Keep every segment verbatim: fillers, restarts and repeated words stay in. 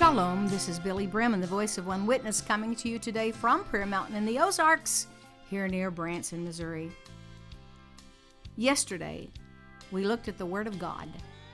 Shalom, this is Billy Bremen, the voice of one witness, coming to you today from Prayer Mountain in the Ozarks, here near Branson, Missouri. Yesterday, we looked at the Word of God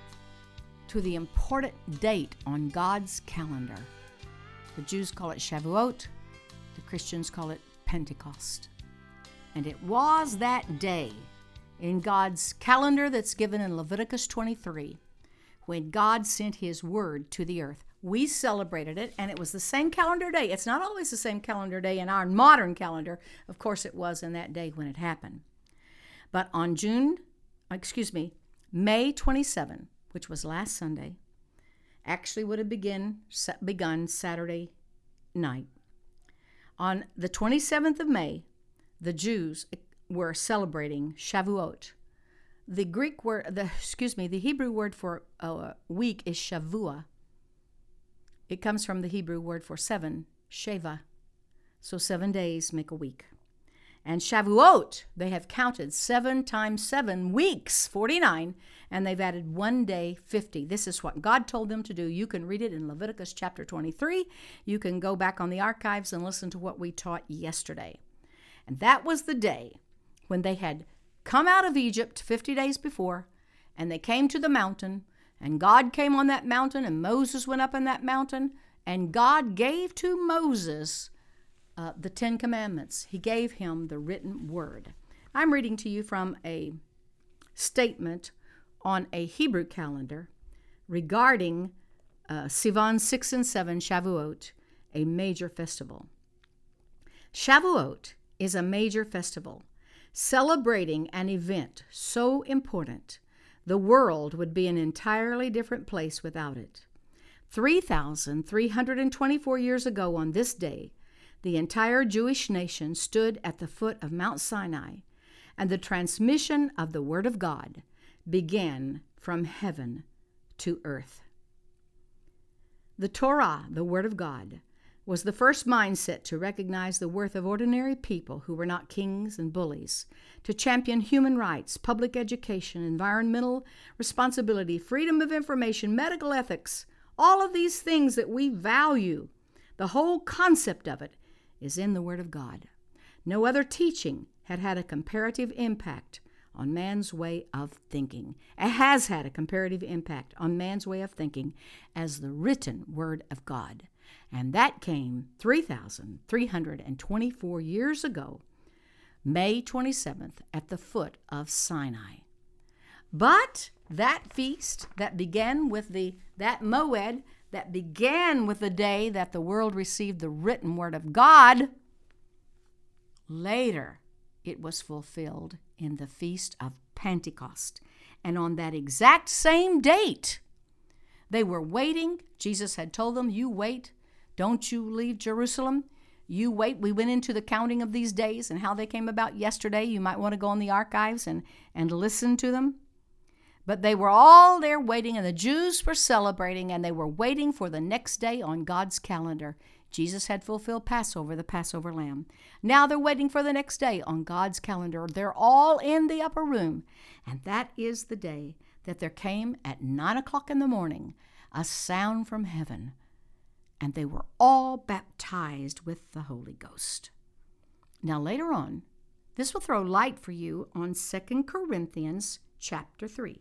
to the important date on God's calendar. The Jews call it Shavuot, the Christians call it Pentecost. And it was that day in God's calendar that's given in Leviticus twenty-three, when God sent His Word to the earth. We celebrated it, and it was the same calendar day. It's not always the same calendar day in our modern calendar. Of course, it was in that day when it happened. But on June, excuse me, May twenty-seventh, which was last Sunday, actually would have begin, begun Saturday night. On the twenty-seventh of May, the Jews were celebrating Shavuot. The Greek word, the excuse me, the Hebrew word for a week is Shavua. It comes from the Hebrew word for seven, Sheva. So seven days make a week. And Shavuot, they have counted seven times seven weeks, forty-nine, and they've added one day, fifty. This is what God told them to do. You can read it in Leviticus chapter twenty-three. You can go back on the archives and listen to what we taught yesterday. And that was the day when they had come out of Egypt fifty days before, and they came to the mountain, and God came on that mountain, and Moses went up on that mountain, and God gave to Moses uh, the Ten Commandments. He gave him the written word. I'm reading to you from a statement on a Hebrew calendar regarding uh, Sivan six and seven, Shavuot, a major festival. Shavuot is a major festival celebrating an event so important the world would be an entirely different place without it. three thousand three hundred twenty-four years ago on this day, the entire Jewish nation stood at the foot of Mount Sinai, and the transmission of the Word of God began from heaven to earth. The Torah, the Word of God, was the first mindset to recognize the worth of ordinary people who were not kings and bullies, to champion human rights, public education, environmental responsibility, freedom of information, medical ethics, all of these things that we value. The whole concept of it is in the Word of God. No other teaching had had a comparative impact on man's way of thinking. It has had a comparative impact on man's way of thinking as the written Word of God. And that came three thousand three hundred twenty-four years ago, May twenty-seventh, at the foot of Sinai. But that feast that began with the, that Moed, that began with the day that the world received the written word of God, later it was fulfilled in the feast of Pentecost. And on that exact same date, they were waiting. Jesus had told them, you wait. Don't you leave Jerusalem. You wait. We went into the counting of these days and how they came about yesterday. You might want to go in the archives and, and listen to them. But they were all there waiting, and the Jews were celebrating, and they were waiting for the next day on God's calendar. Jesus had fulfilled Passover, the Passover lamb. Now they're waiting for the next day on God's calendar. They're all in the upper room. And that is the day that there came at nine o'clock in the morning a sound from heaven, and they were all baptized with the Holy Ghost. Now later on, this will throw light for you on Second Corinthians chapter three.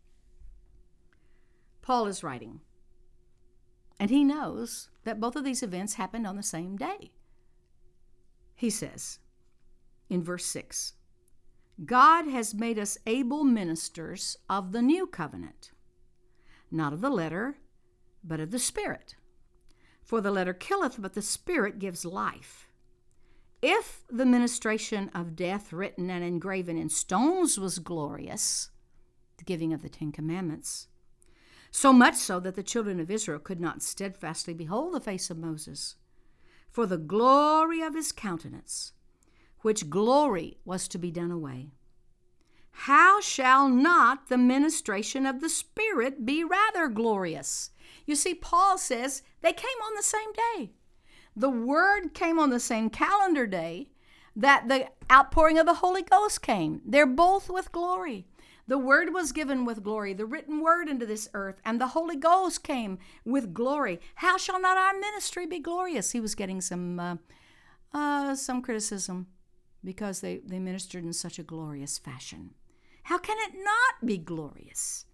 Paul is writing, and he knows that both of these events happened on the same day. He says in verse six, God has made us able ministers of the new covenant, not of the letter, but of the Spirit. For the letter killeth, but the Spirit gives life. If the ministration of death written and engraven in stones was glorious, the giving of the Ten Commandments, so much so that the children of Israel could not steadfastly behold the face of Moses, for the glory of his countenance, which glory was to be done away, how shall not the ministration of the Spirit be rather glorious? You see, Paul says they came on the same day. The Word came on the same calendar day that the outpouring of the Holy Ghost came. They're both with glory. The Word was given with glory, the written Word into this earth, and the Holy Ghost came with glory. How shall not our ministry be glorious? He was getting some uh, uh, some criticism because they, they ministered in such a glorious fashion. How can it not be glorious?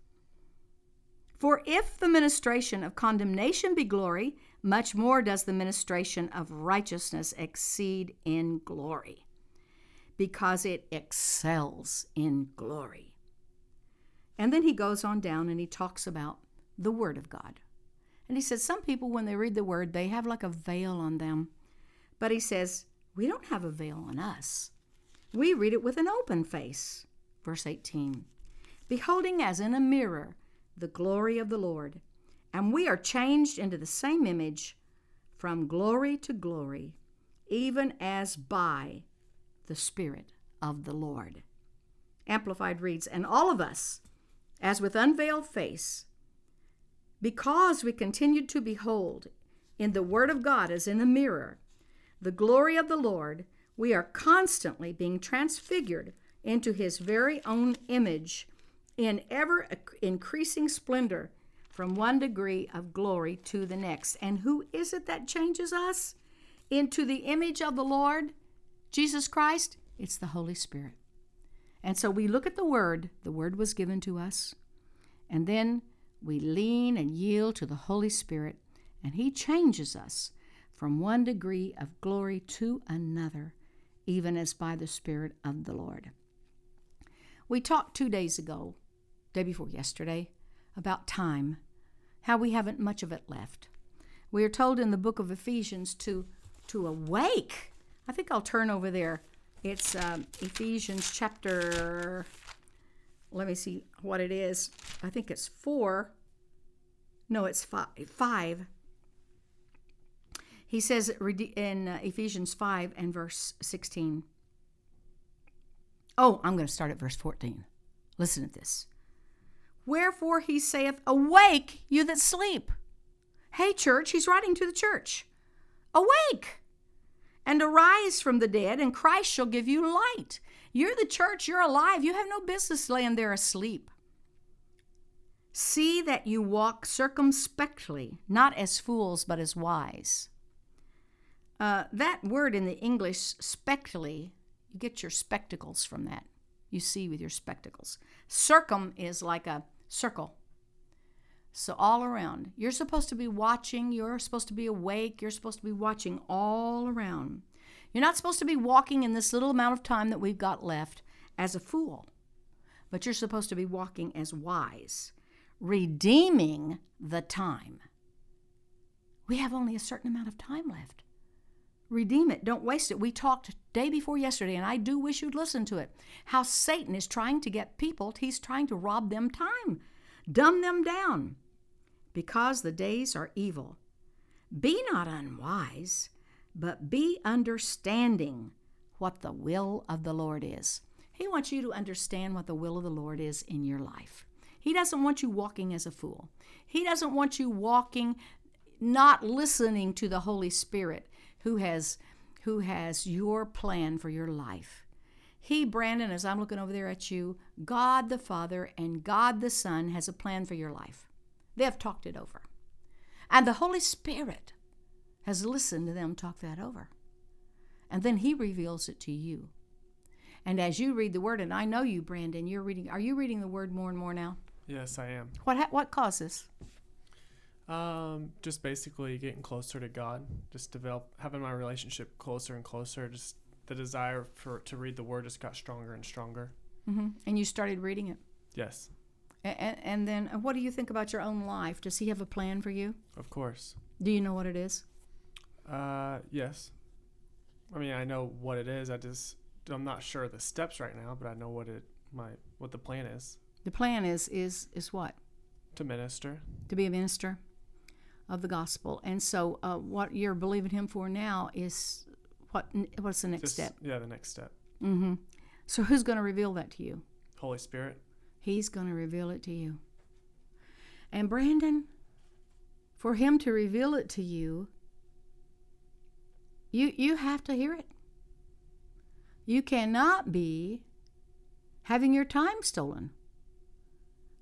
For if the ministration of condemnation be glory, much more does the ministration of righteousness exceed in glory, because it excels in glory. And then he goes on down and he talks about the Word of God. And he says some people, when they read the Word, they have like a veil on them. But he says, we don't have a veil on us. We read it with an open face. Verse eighteen, beholding as in a mirror the glory of the Lord, and we are changed into the same image from glory to glory, even as by the Spirit of the Lord. Amplified reads, and all of us, as with unveiled face, because we continued to behold in the Word of God as in a mirror the glory of the Lord, we are constantly being transfigured into his very own image in ever increasing splendor from one degree of glory to the next. And who is it that changes us into the image of the Lord Jesus Christ? It's the Holy Spirit. And so we look at the Word. The Word was given to us. And then we lean and yield to the Holy Spirit, and he changes us from one degree of glory to another, even as by the Spirit of the Lord. We talked two days ago, day before yesterday, about time, how we haven't much of it left. We are told in the book of Ephesians to, to awake. I think I'll turn over there. It's um, Ephesians chapter, let me see what it is. I think it's four. No, it's five. five. He says in Ephesians five and verse sixteen. Oh, I'm going to start at verse fourteen. Listen to this. Wherefore he saith, awake, you that sleep. Hey, church, he's writing to the church. Awake, and arise from the dead, and Christ shall give you light. You're the church, you're alive. You have no business laying there asleep. See that you walk circumspectly, not as fools, but as wise. Uh, that word in the English, spectacly, you get your spectacles from that. You see with your spectacles. Circum is like a circle. So all around. You're supposed to be watching. You're supposed to be awake. You're supposed to be watching all around. You're not supposed to be walking in this little amount of time that we've got left as a fool. But you're supposed to be walking as wise, redeeming the time. We have only a certain amount of time left. Redeem it. Don't waste it. We talked day before yesterday, and I do wish you'd listen to it, how Satan is trying to get people, he's trying to rob them time, dumb them down, because the days are evil. Be not unwise, but be understanding what the will of the Lord is. He wants you to understand what the will of the Lord is in your life. He doesn't want you walking as a fool. He doesn't want you walking, not listening to the Holy Spirit, who has who has your plan for your life. He, Brandon, as I'm looking over there at you, God the Father and God the Son has a plan for your life. They have talked it over. And the Holy Spirit has listened to them talk that over. And then he reveals it to you. And as you read the Word, and I know you, Brandon, you're reading, are you reading the Word more and more now? Yes, I am. What what causes? Um, just basically getting closer to God, just develop, having my relationship closer and closer. Just the desire for to read the Word just got stronger and stronger. Mm-hmm. And you started reading it. Yes. And, and then what do you think about your own life? Does he have a plan for you? Of course. Do you know what it is? Uh, yes. I mean, I know what it is. I just, I'm not sure the steps right now, but I know what it my what the plan is. The plan is is is what? To minister. To be a minister of the gospel. And so uh, what you're believing him for now is what? What's the next Just, step? Yeah, the next step. Mm-hmm. So who's going to reveal that to you? Holy Spirit. He's going to reveal it to you. And Brandon, for him to reveal it to you, you you have to hear it. You cannot be having your time stolen.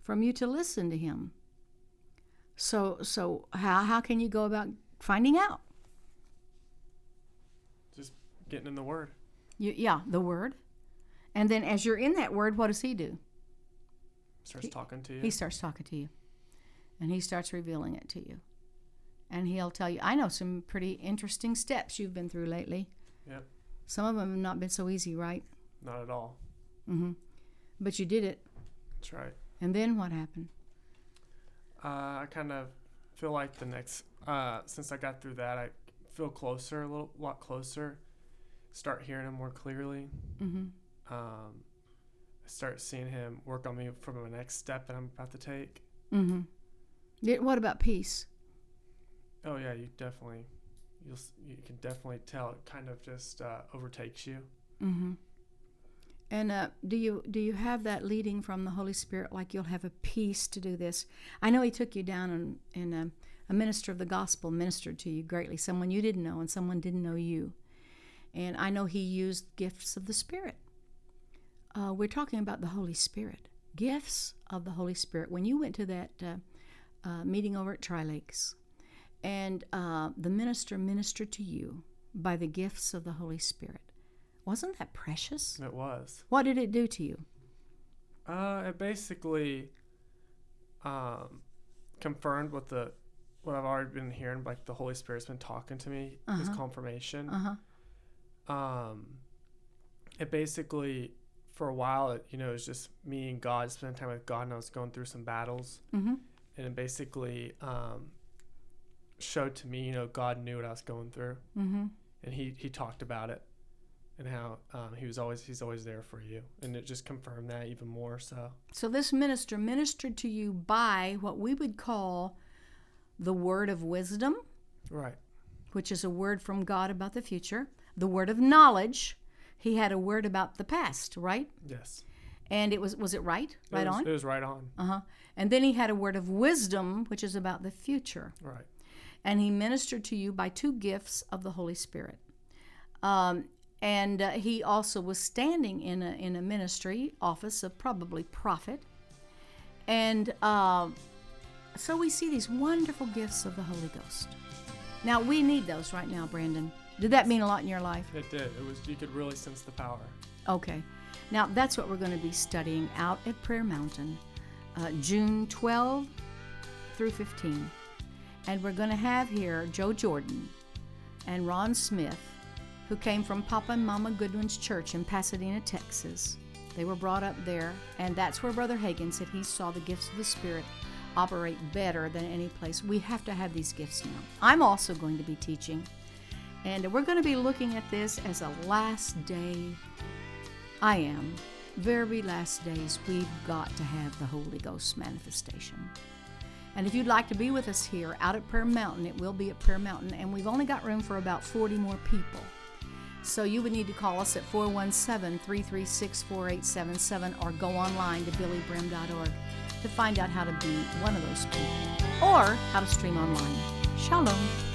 from you to listen to him. So so how how can you go about finding out? Just getting in the Word. You, yeah, the Word. And then as you're in that Word, what does he do? Starts he, talking to you. He starts talking to you. And he starts revealing it to you. And he'll tell you, I know some pretty interesting steps you've been through lately. Yep. Some of them have not been so easy, right? Not at all. Mm-hmm. But you did it. That's right. And then what happened? Uh, I kind of feel like the next, uh, since I got through that, I feel closer, a little lot closer. Start hearing him more clearly. Mm-hmm. Um, I start seeing him work on me for my next step that I'm about to take. Mm-hmm. Yeah, what about peace? Oh yeah, you definitely, you'll you can definitely tell it kind of just uh, overtakes you. Mm-hmm. And uh, do you do you have that leading from the Holy Spirit, like you'll have a peace to do this? I know he took you down and, and uh, a minister of the gospel ministered to you greatly, someone you didn't know and someone didn't know you. And I know he used gifts of the Spirit. Uh, we're talking about the Holy Spirit, gifts of the Holy Spirit. When you went to that uh, uh, meeting over at Tri-Lakes, and uh, the minister ministered to you by the gifts of the Holy Spirit, wasn't that precious? It was. What did it do to you? Uh, it basically um, confirmed what the what I've already been hearing. Like the Holy Spirit's been talking to me. Uh-huh. His confirmation. Uh-huh. Um, it basically, for a while, it, you know, it was just me and God, spending time with God, and I was going through some battles. Mm-hmm. And it basically um, showed to me, you know, God knew what I was going through, Mm-hmm. and he he talked about it. And how um, he was always he's always there for you, and it just confirmed that even more. So, So this minister ministered to you by what we would call the word of wisdom, right, which is a word from God about the future. The word of knowledge, he had a word about the past, right? yes, And it was was it right? Right it was, on. It was right on, Uh huh. And then he had a word of wisdom, which is about the future. right, And he ministered to you by two gifts of the Holy Spirit. Um, And uh, he also was standing in a in a ministry office of probably prophet. And uh, so we see these wonderful gifts of the Holy Ghost. Now, we need those right now, Brandon. Did that mean a lot in your life? it did. It was you could really sense the power. Okay. Now, that's what we're going to be studying out at Prayer Mountain, uh, June twelfth through fifteenth. And we're going to have here Joe Jordan and Ron Smith, who came from Papa and Mama Goodwin's church in Pasadena, Texas. They were brought up there, and that's where Brother Hagin said he saw the gifts of the Spirit operate better than any place. We have to have these gifts now. I'm also going to be teaching, and we're going to be looking at this as a last day. I am. Very last days, we've got to have the Holy Ghost manifestation. And if you'd like to be with us here out at Prayer Mountain, it will be at Prayer Mountain, and we've only got room for about forty more people. So you would need to call us at four one seven, three three six, four eight seven seven or go online to billy brim dot org to find out how to be one of those people or how to stream online. Shalom.